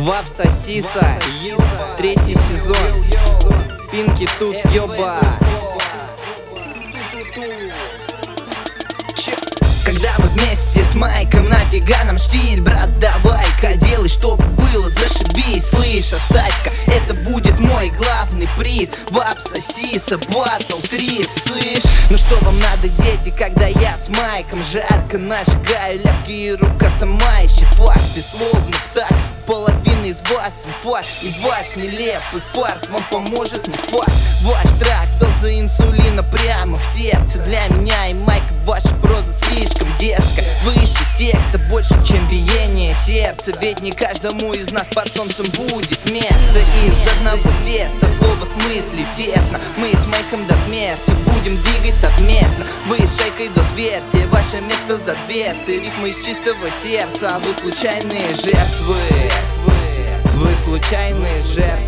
Вап Сосиса, 3-й сезон. Пинки тут ёба. Когда мы вместе с Майком, нафига нам штиль, брат, давай-ка делай, чтоб было, зашибись. Слышь, оставь-ка, это будет мой главный приз. Вап Сосиса, Battle 3, слышь? Ну что вам надо, дети, когда я с Майком жарко нажигаю ляпки и рука сама ищет факты, словно в так. Половина из вас инфаркт, и ваш нелепый фарт вам поможет не факт. Ваш трак, доза инсулина прямо в сердце. Для меня и Майка ваша проза слишком детская. Выше текста, больше, чем биение сердца. Ведь не каждому из нас под солнцем будет место. Из одного теста, слово с мысли тесно. Мы с Майком до смерти будем двигать совместно. Вы с шайкой до смерти, ваше место за дверцей. Рифмы из чистого сердца, а вы случайные жертвы. Вы случайные жертвы.